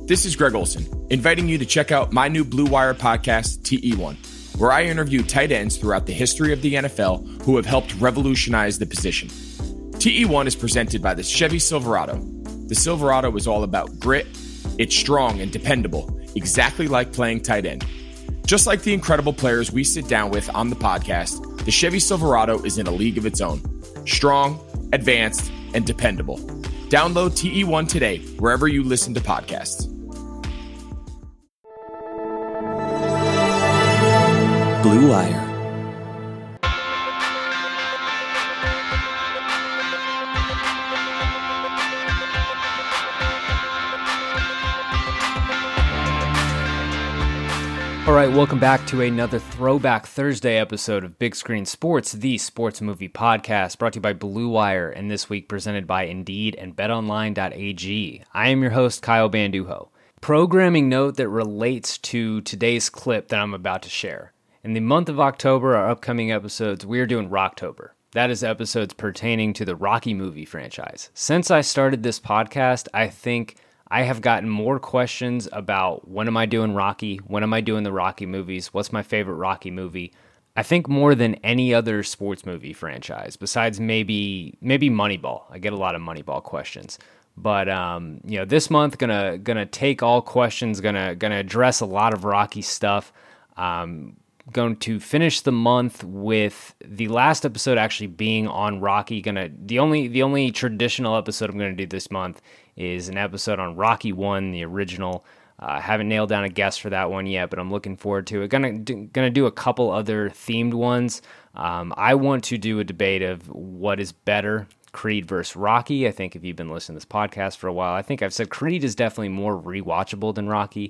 This is Greg Olson, inviting you to check out my new Blue Wire podcast, TE1, where I interview tight ends throughout the history of the NFL who have helped revolutionize the position. TE1 is presented by the Chevy Silverado. The Silverado is all about grit. It's strong and dependable, exactly like playing tight end. Just like the incredible players we sit down with on the podcast, the Chevy Silverado is in a league of its own. Strong, advanced, and dependable. Download TE1 today, wherever you listen to podcasts. Blue Wire. All right, welcome back to another Throwback Thursday episode of Big Screen Sports, the sports movie podcast, brought to you by Blue Wire, and this week presented by Indeed and BetOnline.ag. I am your host, Kyle Banduho. Programming note that relates to today's clip that I'm about to share. In the month of October, our upcoming episodes, we are doing Rocktober. That is episodes pertaining to the Rocky movie franchise. Since I started this podcast, I think I have gotten more questions about when am I doing Rocky, when am I doing the Rocky movies, what's my favorite Rocky movie. I think more than any other sports movie franchise, besides maybe Moneyball. I get a lot of Moneyball questions. But this month gonna take all questions, gonna address a lot of Rocky stuff. Going to finish the month with the last episode actually being on Rocky. The only traditional episode I'm gonna do this month is an episode on Rocky 1, the original. I haven't nailed down a guest for that one yet, but I'm looking forward to it. Gonna do a couple other themed ones. I want to do a debate of what is better, Creed versus Rocky. I think if you've been listening to this podcast for a while, I think I've said Creed is definitely more rewatchable than Rocky.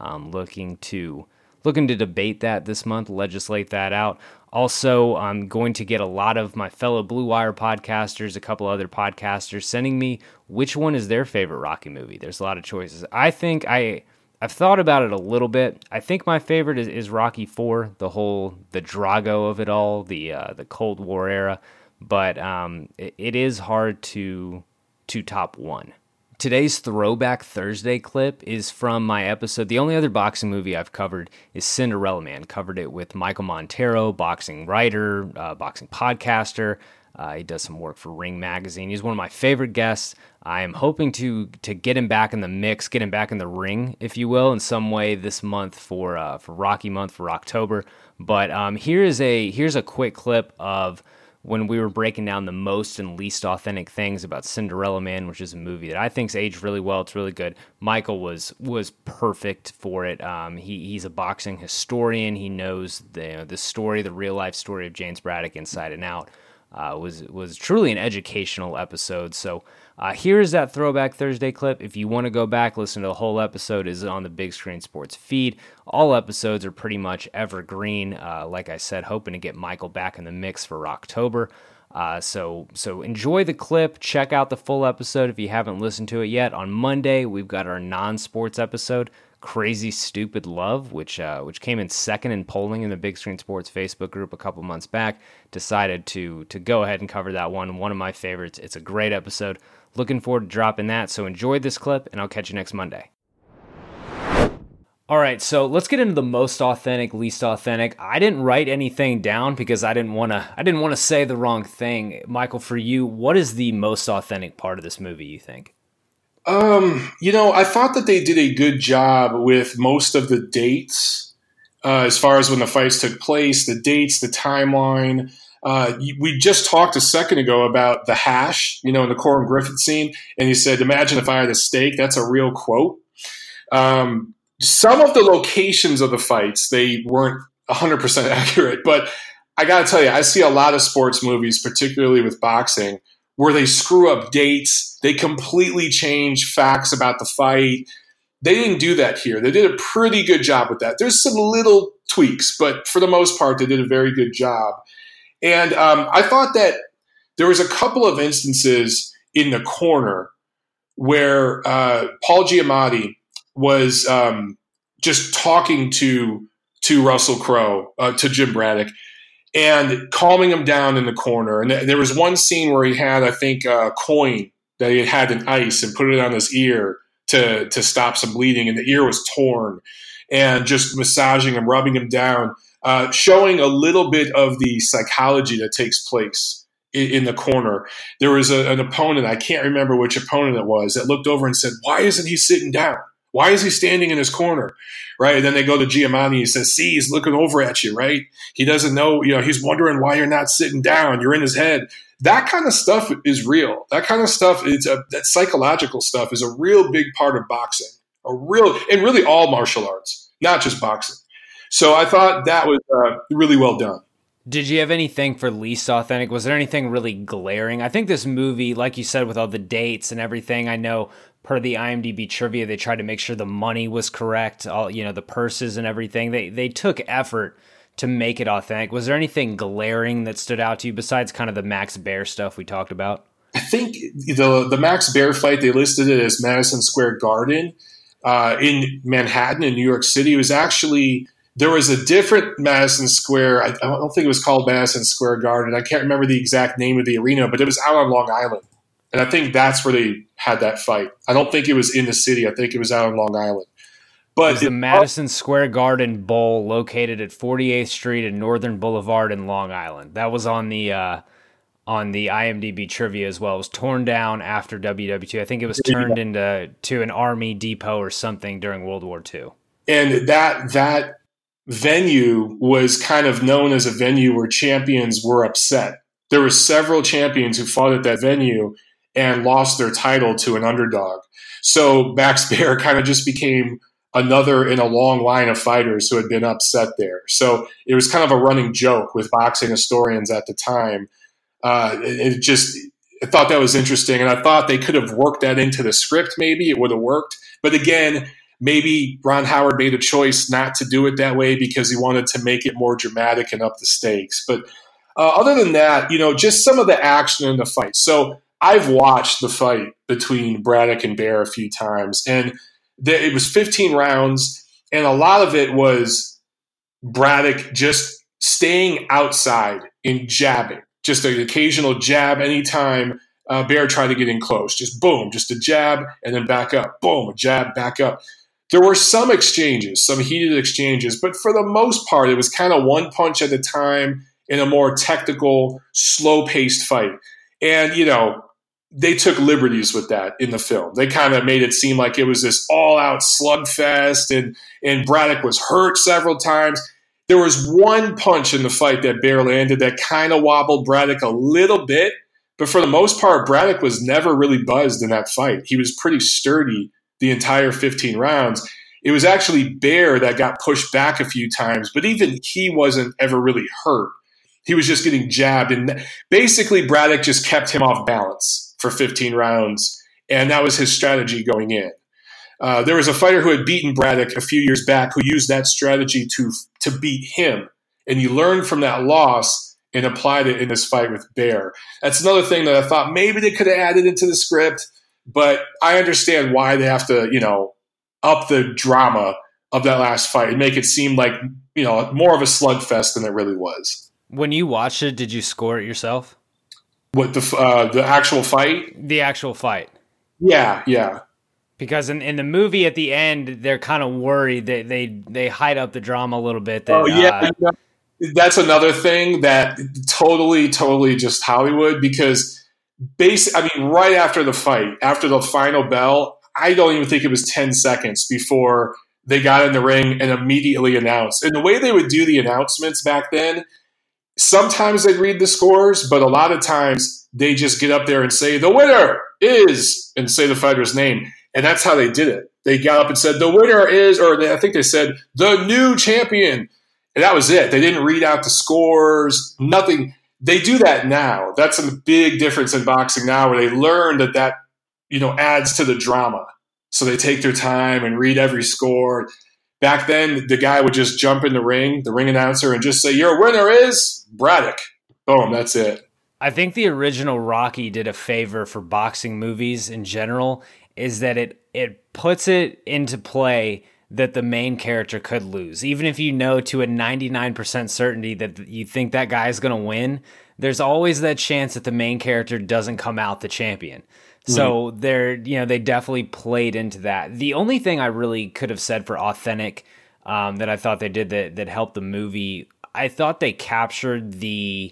Looking to debate that this month, legislate that out. Also, I'm going to get a lot of my fellow Blue Wire podcasters, a couple other podcasters, sending me which one is their favorite Rocky movie. There's a lot of choices. I think I've thought about it a little bit. I think my favorite is Rocky IV, the Drago of it all, the Cold War era. But it is hard to top one. Today's Throwback Thursday clip is from my episode. The only other boxing movie I've covered is Cinderella Man. Covered it with Michael Montero, boxing writer, boxing podcaster. He does some work for Ring Magazine. He's one of my favorite guests. I am hoping to get him back in the mix, get him back in the ring, if you will, in some way this month for Rocky month, for October. But here's a quick clip of when we were breaking down the most and least authentic things about Cinderella Man, which is a movie that I think's aged really well. It's really good. Michael was perfect for it. He's a boxing historian. He knows the story, the real life story of James Braddock inside and out. Was truly an educational episode. So here's that Throwback Thursday clip. If you want to go back, listen to the whole episode. Is on the Big Screen Sports feed. All episodes are pretty much evergreen. Like I said, hoping to get Michael back in the mix for October. So enjoy the clip. Check out the full episode if you haven't listened to it yet. On Monday, we've got our non-sports episode, Crazy Stupid Love, which came in second in polling in the Big Screen Sports Facebook group a couple months back. Decided to go ahead and cover that one of my favorites. It's a great episode. Looking forward to dropping that. So enjoy this clip, and I'll catch you next Monday. All right, so let's get into the most authentic, least authentic. I didn't write anything down because I didn't want to say the wrong thing. Michael, for you, what is the most authentic part of this movie, you think? I thought that they did a good job with most of the dates, as far as when the fights took place, the dates, the timeline. We just talked a second ago about the hash, in the Corbin Griffith scene, and you said, "Imagine if I had a steak." That's a real quote. Some of the locations of the fights, they weren't 100% accurate, but I got to tell you, I see a lot of sports movies, particularly with boxing, where they screw up dates. They completely change facts about the fight. They didn't do that here. They did a pretty good job with that. There's some little tweaks, but for the most part, they did a very good job. And I thought that there was a couple of instances in the corner where Paul Giamatti was just talking to Russell Crowe, to Jim Braddock, and calming him down in the corner. And there was one scene where he had, I think, a coin that he had in ice and put it on his ear to stop some bleeding, and the ear was torn, and just massaging him, rubbing him down, showing a little bit of the psychology that takes place in the corner. There was an opponent, I can't remember which opponent it was, that looked over and said, "Why isn't he sitting down? Why is he standing in his corner?" Right? And then they go to Giamatti. He says, "See, he's looking over at you, right? He doesn't know, he's wondering why you're not sitting down. You're in his head." That kind of stuff is real. That kind of stuff, that psychological stuff is a real big part of boxing, and really all martial arts, not just boxing. So I thought that was really well done. Did you have anything for least authentic? Was there anything really glaring? I think this movie, like you said, with all the dates and everything, I know per the IMDb trivia, they tried to make sure the money was correct, all the purses and everything. They took effort to make it authentic. Was there anything glaring that stood out to you besides kind of the Max Baer stuff we talked about? I think the Max Baer fight, they listed it as Madison Square Garden in Manhattan in New York City. It was actually... There was a different Madison Square. I don't think it was called Madison Square Garden. I can't remember the exact name of the arena, but it was out on Long Island. And I think that's where they had that fight. I don't think it was in the city. I think it was out on Long Island. But it was the Madison Square Garden Bowl located at 48th Street and Northern Boulevard in Long Island. That was on the IMDb trivia as well. It was torn down after WW2. I think it was turned into an army depot or something during World War II. And that venue was kind of known as a venue where champions were upset. There were several champions who fought at that venue and lost their title to an underdog. So Max Baer kind of just became another in a long line of fighters who had been upset there. So it was kind of a running joke with boxing historians at the time. I thought that was interesting, and I thought they could have worked that into the script. Maybe it would have worked. But again, maybe Ron Howard made a choice not to do it that way because he wanted to make it more dramatic and up the stakes. But other than that, just some of the action in the fight. So I've watched the fight between Braddock and Baer a few times, and it was 15 rounds, and a lot of it was Braddock just staying outside and jabbing, just an occasional jab anytime Baer tried to get in close. Just boom, just a jab and then back up. Boom, a jab, back up. There were some exchanges, some heated exchanges, but for the most part, it was kind of one punch at a time in a more technical, slow-paced fight. And, they took liberties with that in the film. They kind of made it seem like it was this all-out slugfest, and Braddock was hurt several times. There was one punch in the fight that Baer landed that kind of wobbled Braddock a little bit, but for the most part, Braddock was never really buzzed in that fight. He was pretty sturdy the entire 15 rounds. It was actually Baer that got pushed back a few times, but even he wasn't ever really hurt. He was just getting jabbed, and basically Braddock just kept him off balance for 15 rounds, and that was his strategy going in. There was a fighter who had beaten Braddock a few years back who used that strategy to beat him, and he learned from that loss and applied it in this fight with Baer. That's another thing that I thought maybe they could have added into the script, but I understand why they have to, up the drama of that last fight and make it seem like, more of a slugfest than it really was. When you watched it, did you score it yourself? What, the actual fight? The actual fight. Yeah. Because in the movie at the end, they're kind of worried that they hide up the drama a little bit. That, that's another thing that totally just Hollywood, because right after the fight, after the final bell, I don't even think it was 10 seconds before they got in the ring and immediately announced. And the way they would do the announcements back then, sometimes they'd read the scores, but a lot of times they just get up there and say, "The winner is," and say the fighter's name. And that's how they did it. They got up and said, "The winner is," I think they said, "the new champion." And that was it. They didn't read out the scores, nothing. They do that now. That's a big difference in boxing now, where they learn that adds to the drama. So they take their time and read every score. Back then, the guy would just jump in the ring announcer, and just say, "Your winner is Braddock." Boom, that's it. I think the original Rocky did a favor for boxing movies in general, is that it puts it into play that the main character could lose. Even if you know to a 99% certainty that you think that guy is going to win, there's always that chance that the main character doesn't come out the champion. So they definitely played into that. The only thing I really could have said for authentic that I thought they did that helped the movie, I thought they captured the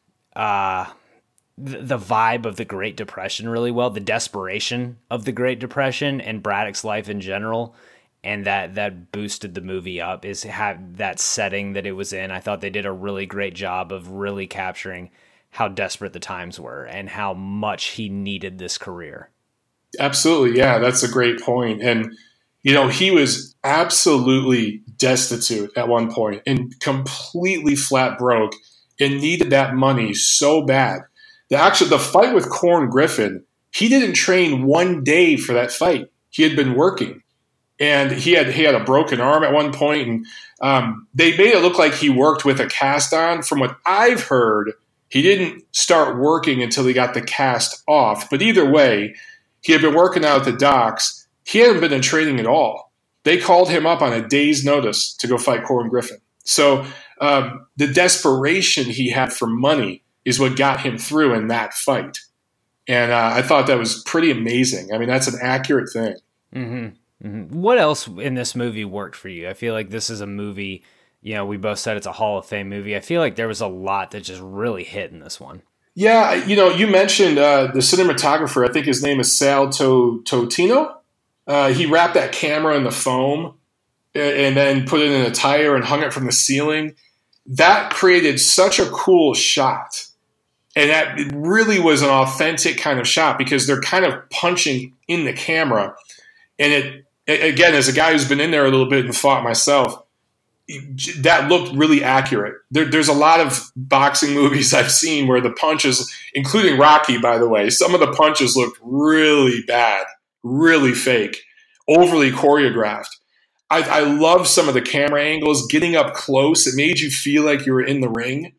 vibe of the Great Depression really well, the desperation of the Great Depression and Braddock's life in general, and that boosted the movie up is have that setting that it was in. I thought they did a really great job of really capturing how desperate the times were and how much he needed this career. Absolutely. Yeah, that's a great point. And, he was absolutely destitute at one point and completely flat broke and needed that money so bad. The fight with Corn Griffin, he didn't train one day for that fight. He had been working. And he had a broken arm at one point, and they made it look like he worked with a cast on. From what I've heard, he didn't start working until he got the cast off. But either way, he had been working out at the docks. He hadn't been in training at all. They called him up on a day's notice to go fight Corn Griffin. So the desperation he had for money is what got him through in that fight. And I thought that was pretty amazing. I mean, that's an accurate thing. Mm-hmm. Mm-hmm. What else in this movie worked for you? I feel like this is a movie, we both said it's a Hall of Fame movie. I feel like there was a lot that just really hit in this one. Yeah, you mentioned the cinematographer. I think his name is Sal Totino. He wrapped that camera in the foam and then put it in a tire and hung it from the ceiling. That created such a cool shot. And that really was an authentic kind of shot because they're kind of punching in the camera. And it, again, as a guy who's been in there a little bit and fought myself, that looked really accurate. There's a lot of boxing movies I've seen where the punches, including Rocky, by the way, some of the punches looked really bad, really fake, overly choreographed. I love some of the camera angles, getting up close. It made you feel like you were in the ring.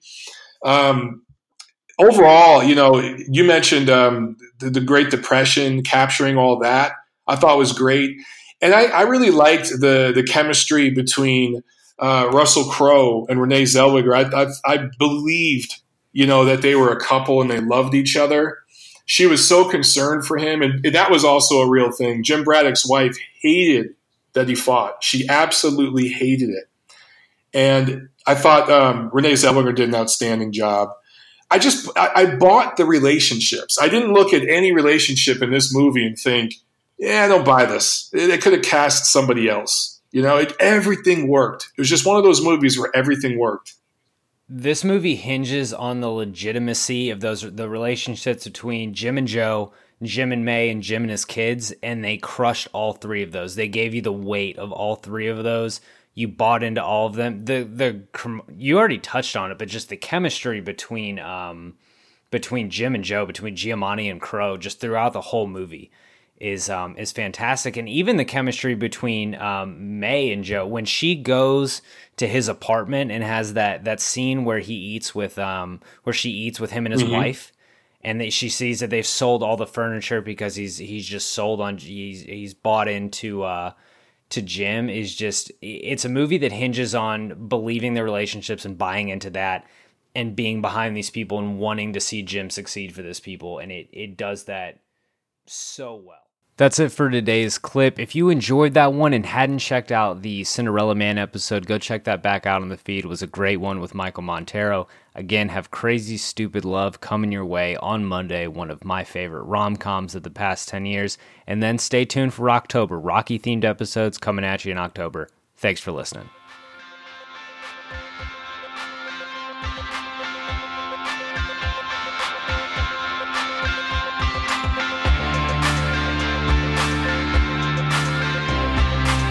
Overall, you mentioned the Great Depression, capturing all that. I thought was great. And I really liked the chemistry between Russell Crowe and Renee Zellweger. I believed, that they were a couple and they loved each other. She was so concerned for him. And that was also a real thing. Jim Braddock's wife hated that he fought. She absolutely hated it. And I thought Renee Zellweger did an outstanding job. I bought the relationships. I didn't look at any relationship in this movie and think, I don't buy this. They could have cast somebody else. Everything worked. It was just one of those movies where everything worked. This movie hinges on the legitimacy of the relationships between Jim and Joe, Jim and May, and Jim and his kids, and they crushed all three of those. They gave you the weight of all three of those. You bought into all of them. You already touched on it, but just the chemistry between Jim and Joe, between Giamatti and Crowe, just throughout the whole movie is fantastic. And even the chemistry between May and Joe, when she goes to his apartment and has that scene where she eats with him and his wife, and she sees that they've sold all the furniture because he's just sold on he's bought into to Jim, it's a movie that hinges on believing the relationships and buying into that and being behind these people and wanting to see Jim succeed for this people. And it does that so well. That's it for today's clip. If you enjoyed that one and hadn't checked out the Cinderella Man episode, go check that back out on the feed. It was a great one with Michael Montero. Again, have Crazy Stupid Love coming your way on Monday, one of my favorite rom-coms of the past 10 years. And then stay tuned for October. Rocky-themed episodes coming at you in October. Thanks for listening.